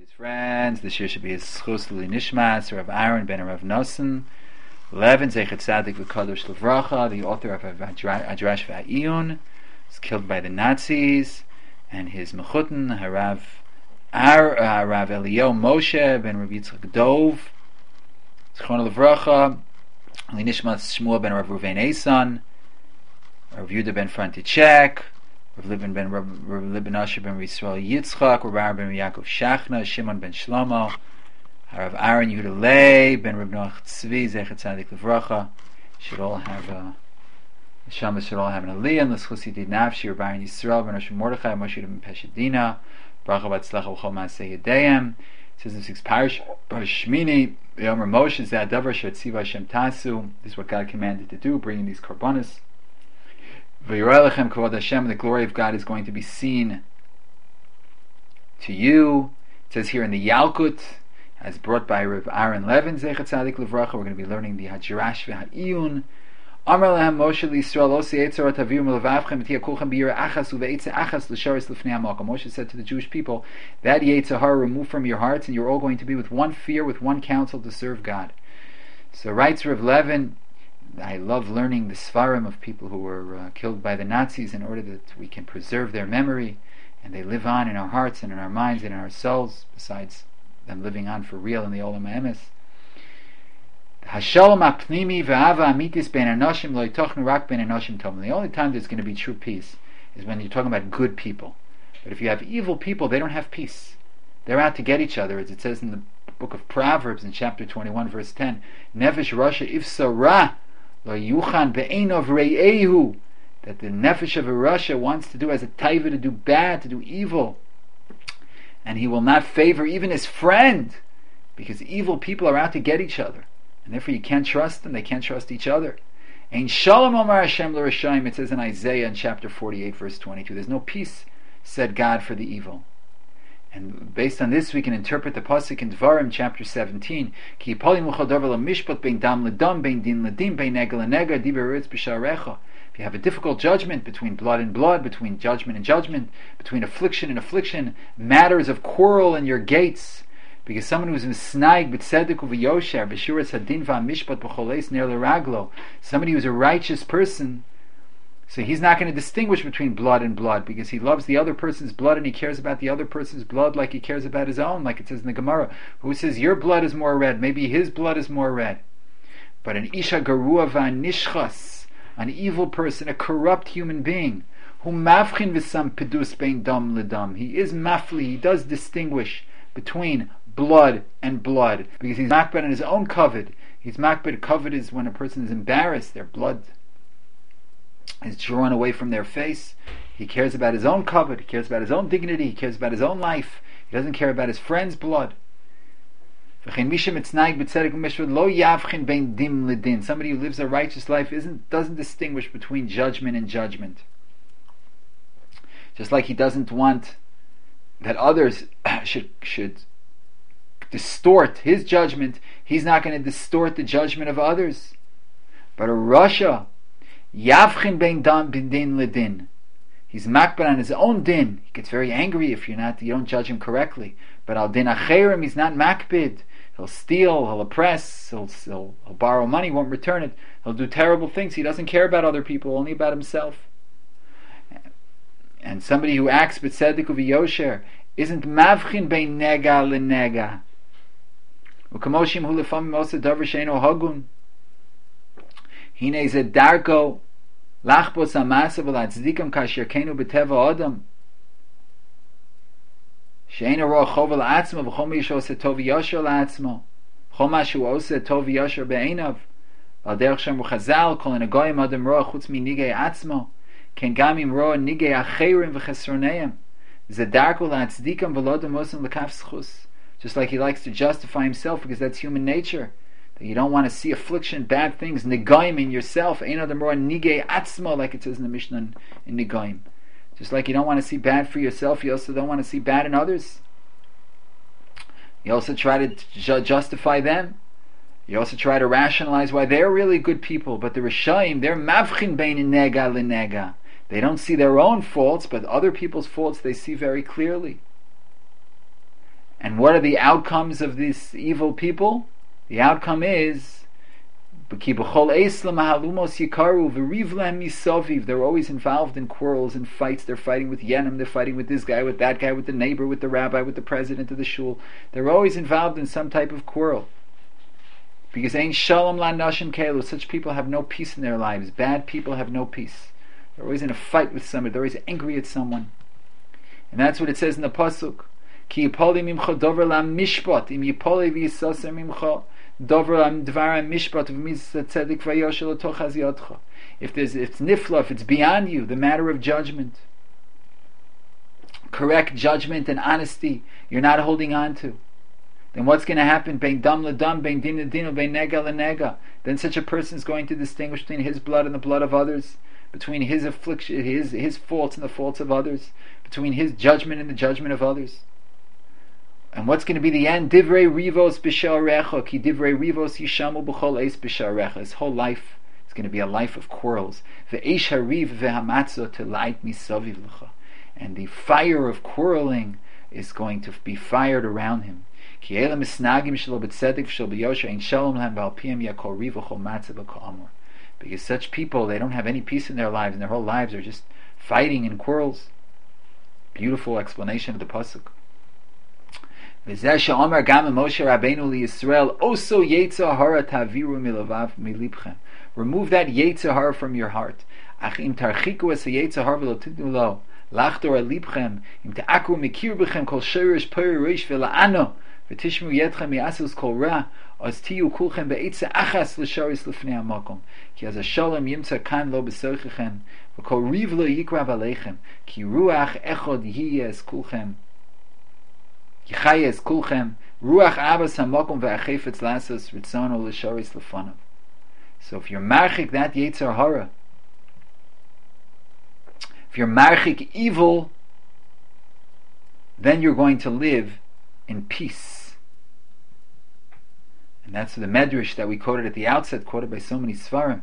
his friends. This year should be his Schus Lili Nishmas, Rav Aaron ben Rav Nosson, Levin Zeichet Tzadik V'Kadosh Levracha, the author of Adrash V'Ha'iyun, was killed by the Nazis, and his Mechutin, Rav Eliyahu Moshe ben Rav Yitzchak Dov, Zchon Levracha, Lili Nishmas Shmuel ben Rav Ruvain Eson, Rav Yehuda ben Frantichek, Rav Libin ben Asher ben Yisrael Yitzchak, Rav Aaron ben Yaakov Shachna, Shimon ben Shlomo, Rav Aaron Yehuda Lei ben Rav Noach Tzvi Zeichet Tzadik Levracha. Should all have an aliyah. L'schus Yidid Nafshi, Rav Aaron Yisrael ben Rosh Mordechai, Moshe ben Peshadina, Bracha Batzlacha V'chol Maaseh Yedayim. It says in 6 Parish Shmini, Yomer Moshe Zeh Adavar Asher Tziva Hashem Tasu. This is what God commanded to do, bringing these korbanos. V'yirei lechem kavod Hashem, the glory of God is going to be seen to you. It says here in the Yalkut, as brought by Rav Aaron Levin Zeichet Tzadik Levracha, we're going to be learning the Hadrash V'Ha'iyun. Amar lehem Moshe l'Yisrael osi etzorot taviu melevavchem v'tiya kulchem b'yira achas uve'etze achas l'sharis l'fnei hamalka. Moshe said to the Jewish people, that Yetzer Hara remove from your hearts, and you're all going to be with one fear, with one counsel to serve God. So writes Rav Levin, I love learning the Sfarim of people who were killed by the Nazis in order that we can preserve their memory, and they live on in our hearts and in our minds and in our souls, besides them living on for real in the Olam HaEmes. Hashalom apnimi ve'ava amitis ben anoshim lo yitochnu rak ben anoshim tovim. The only time there's going to be true peace is when you're talking about good people. But if you have evil people, they don't have peace. They're out to get each other, as it says in the book of Proverbs in chapter 21 verse 10, Nefesh Rasha ifsa ra lo yuchan be'enov re'ehu, that the nefesh of a Rasha wants to do as a taiva, to do bad, to do evil, and he will not favor even his friend, because evil people are out to get each other, and therefore you can't trust them, they can't trust each other. Ein shalom omar Hashem l'rashayim, it says in Isaiah in chapter 48 verse 22, there's no peace, said God, for the evil. And based on this we can interpret the pasuk in Dvarim chapter 17, Ki yipolim l'chol davar l'mishpat bein dam l'dam bein din l'dim bein nega l'nega diber eretz b'sharecha. If you have a difficult judgment between blood and blood, between judgment and judgment, between affliction and affliction, matters of quarrel in your gates, because someone who's misnaig b'tzedek u'v'yosher b'shuras hadin v'amishpat b'choleis ner l'raglo, somebody who's a righteous person, so he's not going to distinguish between blood and blood, because he loves the other person's blood and he cares about the other person's blood like he cares about his own, like it says in the Gemara. Who says your blood is more red? Maybe his blood is more red. But an isha garua v'anishchas, an evil person, a corrupt human being, who mavchin v'sam pedus bein dam l'dam, he is mafli, he does distinguish between blood and blood, because he's makbet on his own kavod. He's makbet, kavod is when a person is embarrassed, their blood is drawn away from their face. He cares about his own kavod, he cares about his own dignity, he cares about his own life, he doesn't care about his friend's blood. Somebody who lives a righteous life doesn't distinguish between judgment and judgment. Just like he doesn't want that others should distort his judgment, he's not going to distort the judgment of others. But a Rasha, Yavchin bein dam bin din ledin, he's makbar on his own din. He gets very angry if you don't judge him correctly. But al din acherim, he's not makbid. He'll steal, he'll oppress, he'll borrow money, won't return it. He'll do terrible things. He doesn't care about other people, only about himself. And somebody who acts b'tzedek u'v'yosher isn't mavchin bein nega l'nega. U'kamoshim hu lefamim osa davar she'eino hagun. Hine ze darko lachbos amasa v'latzdikam kasher kenu b'teva adam. She'eino ro'a chova la'atzmo v'chom yish osa tov yosher la'atzmo. Chom mashu osa tov yosher be'einav. Al derech shem v'chazal kol en agoyim adam ro'a chutz mi nigei atzmo. Ken gamim ro'a nigei acherim v'chesroneim. Ze darko la'atzdikam v'lodam osam l'kaf schus. Just like he likes to justify himself, because that's human nature. That you don't want to see affliction, bad things, negaim in yourself. Ein adam ro'a nigei atzmo, like it says in the Mishnah in negaim. Just like you don't want to see bad for yourself, you also don't want to see bad in others. You also try to justify them. You also try to rationalize why they're really good people, but the Rishayim, they're mavchin bein nega l'nega. They don't see their own faults, but other people's faults they see very clearly. And what are the outcomes of these evil people? The outcome is they're always involved in quarrels and fights. They're fighting with Yenim, they're fighting with this guy, with that guy, with the neighbor, with the rabbi, with the president of the shul. They're always involved in some type of quarrel. Because ain't shalom la nashim keilu. Such people have no peace in their lives. Bad people have no peace. They're always in a fight with somebody. They're always angry at someone. And that's what it says in the pasuk. Ki yipoli mimcha dover la mishpat im yipoli v'yisaser mimcha dover la dvara mishpat v'mitzvah tzedek v'yoshel otoch haziyotcha. If it's nifla, if it's beyond you, the matter of judgment, correct judgment and honesty, you're not holding on to, then what's going to happen? Bein dam ledam, bein din ledin, bein nega lenega. Then such a person is going to distinguish between his blood and the blood of others, between his affliction, his faults and the faults of others, between his judgment and the judgment of others. And what's going to be the end? Divrei rivos b'sha'arecha, ki divrei rivos yishamu b'chol eis b'sha'arecha. His whole life is going to be a life of quarrels. Ve'eish hariv ve'hamatzo telait misaviv l'cha. And the fire of quarreling is going to be fired around him. Ki elam misnagim shelo b'tzedek v'shel b'yosher ein shalom lahem v'alpiyam yakol riv v'chol matzah v'ka'amor. Because such people, they don't have any peace in their lives, and their whole lives are just fighting and quarrels. Beautiful explanation of the pasuk. V'zeh she'omer gam Moshe Rabbeinu liYisrael oso yetzer hara taviru milavav milibchem. Remove that yetzer hara from your heart. Ach im tarchiku es yetzer hara v'lo tidnu lo lachtor al libchem im te'akru mikir b'chem kol shirish peri reish v'la'ano v'tishmu yetchem mi'asus kol ra az tiyu kulchem be'etze achas l'sharis l'fnei ha'makom ki az ha'shalom yimtza kan lo b'soichechem v'kol riv lo yikrav aleichem ki ruach echod yiyes kulchem Yichayes kulchem ruach abbas hamakom ve'achefetz lasos ritzono l'sharis l'fanav. So if you're marchik that yetzer hara, if you're marchik evil, then you're going to live in peace. And that's the medrash that we quoted at the outset, quoted by so many svarim.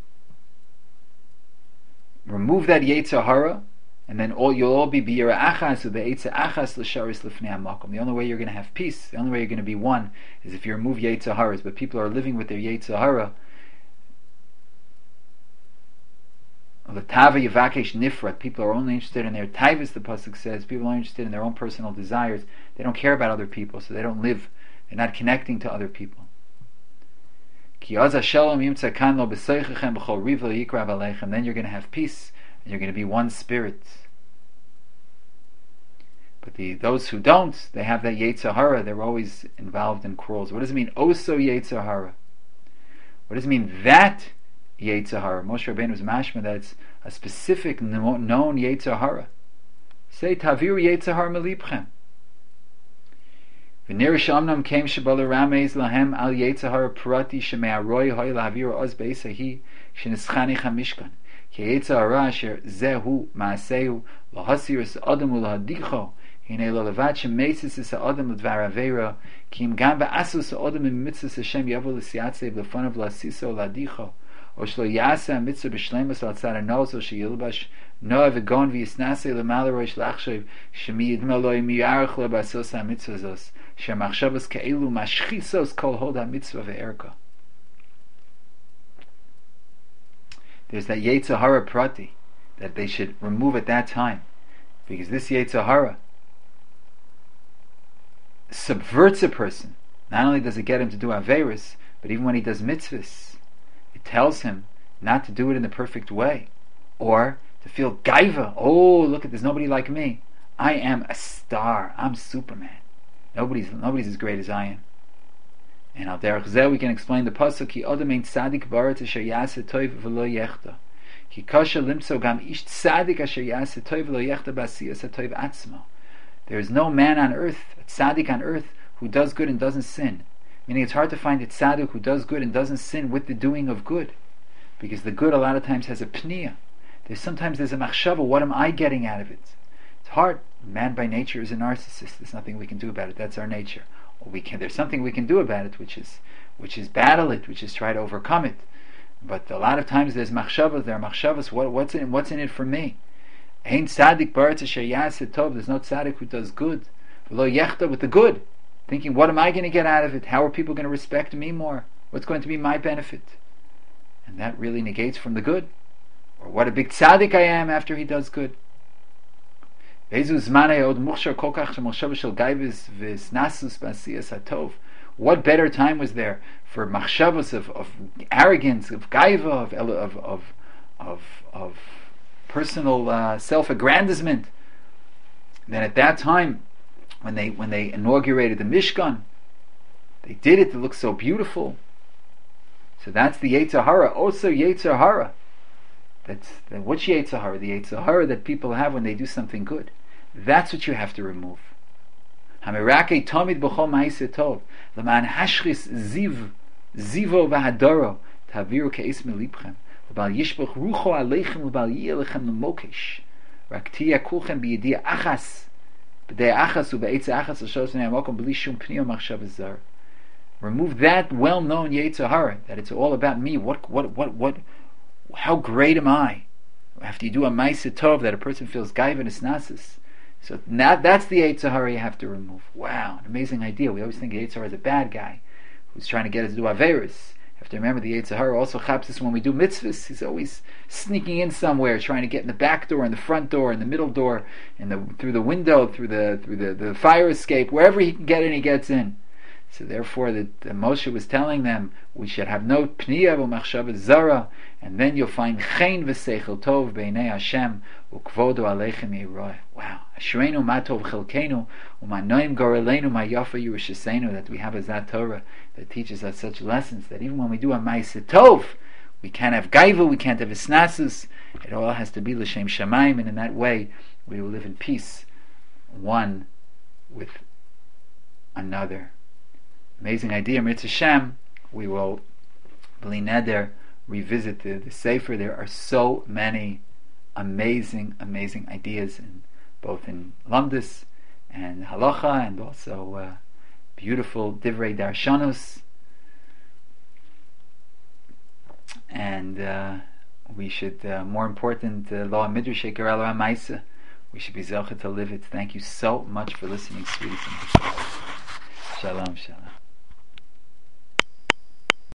Remove that yetzer hara, and then you'll all be b'yira achas u'be'etze achas l'sharis l'fnei hamakom. The only way you're going to have peace, the only way you're going to be one, is if you remove yetzer haras. But people are living with their yetzer hara. L'tava yivakesh nifrat. People are only interested in their taivas. The pasuk says people are interested in their own personal desires. They don't care about other people, so they don't live. They're not connecting to other people. Ki az hashalom yimtza kan lo b'soichechem b'chol riv lo yikrav aleichem. Then you're going to have peace. And you're going to be one spirit. But those who don't, they have that yetzer hara. They're always involved in quarrels. What does it mean? Oso yetzer hara. What does it mean? That yetzer hara. Moshe Rabbeinu was mashma that it's a specific known yetzer hara. Say taviru yetzer hara melibchem. V'nir shamnam kem shebal rameis lahem al yetzer hara prati sheme'aroi hoy lahavir oz beisahi shenischani chamishkan. Ki yetzer hara asher zehu ma'asehu lahasiris adam ulahadicho hine lo levad shemeisis is adam l'dvar avera ki im gam va'asus adam im mitzvahs Hashem yavo l'siyatzev l'fanav l'asiso l'adicho o shlo yasa mitzvah b'shleimus l'tzad ha'noz o sheyilbash noah v'gon v'yisnasei l'malarosh l'achshev shemi yidma lo yimiyarech lo b'asos ha'mitzvah zos shemachshavos ke'elu mashchisos kol hod ha'mitzvah ve'erka. There's that yetzer hara prati that they should remove at that time, because this yetzer hara subverts a person. Not only does it get him to do averis, but even when he does mitzvahs, it tells him not to do it in the perfect way, or to feel gaiva. Oh, look at, there's nobody like me. I am a star. I'm Superman. Nobody's as great as I am. And al derech zeh we can explain the pasuk ki adam ein tzadik ba'aretz asher yaseh tov v'lo yechta ki kasha limtzo gam ish tzadik asher yaseh tov v'lo yechta b'asiyas tov atzmo. There is no man on earth, a tzaddik on earth, who does good and doesn't sin. Meaning it's hard to find a tzaddik who does good and doesn't sin with the doing of good, because the good a lot of times has a pniya. Sometimes there's a machshava. What am I getting out of it? It's hard. Man by nature is a narcissist. There's nothing we can do about it. That's our nature. There's something we can do about it, which is battle it, which is try to overcome it. But a lot of times there are machshavas. What's in it for me? Ein tzaddik ba'aretz asher yaseh tov. There's no tzaddik who does good. V'lo yechta, with the good. thinking, what am I going to get out of it? How are people going to respect me more? What's going to be my benefit? And that really negates from the good. Or what a big tzaddik I am after he does good. What better time was there for machshavos of arrogance, of gaiva, of personal self-aggrandizement than at that time when they inaugurated the Mishkan? They did it look so beautiful. So that's the Yetzer Hara. Also Yetzer Hara. What's Yetzer Hara? The Yetzer Hara that people have when they do something good. That's what you have to remove. Hamirake Tomid B'chol Ma'aseh Tov L'man Hashchis Zivo V'Hadoro Taviru Ke'es Milipchem L'bal Yishbach Rucho Aleichem L'bal Yielechem L'mokesh Raktiya Kulchem B'Yediya Achas B'Dei Achas U'Be'etze Achas L'Shos V'nei Amokom B'li Shum Pnio Machshav Zar. Remove that well-known Yetzer Hara, that it's all about me. How great am I? After you do a Ma'aseh Tov, that a person feels gaiva and isnasis. So now that's the Yetzer Hara you have to remove. Wow, an amazing idea. We always think Yetzer Hara is a bad guy who's trying to get us to do Averis. You have to remember the Yetzer Hara also chapsis when we do mitzvahs. He's always sneaking in somewhere, trying to get in the back door, in the front door, in the middle door, through the window, through the fire escape, wherever he can get in, he gets in. So therefore, the Moshe was telling them we should have no pniya v'machshava zara, and then you'll find chen v'seichel tov b'nei Hashem u'kvodo aleichem yiroeh. Wow, Ashreinu ma tov chelkenu u'manoim gorelenu ma yafa yerushaseinu, that we have a Zat Torah that teaches us such lessons that even when we do a Ma'aseh Tov, we can't have gaiva, we can't have isnasus. It all has to be l'shem shamayim, and in that way we will live in peace, one with another. Amazing idea, Mitzvah Shem. We will, B'li Neder, revisit the Sefer. There are so many amazing ideas, both in Lamdus and Halacha, and also beautiful Divrei Darshanus. And we should, more important, Law Midrash Sheker Al Maisa, we should be Zelchet to live it. Thank you so much for listening, sweeties. Shalom, shalom.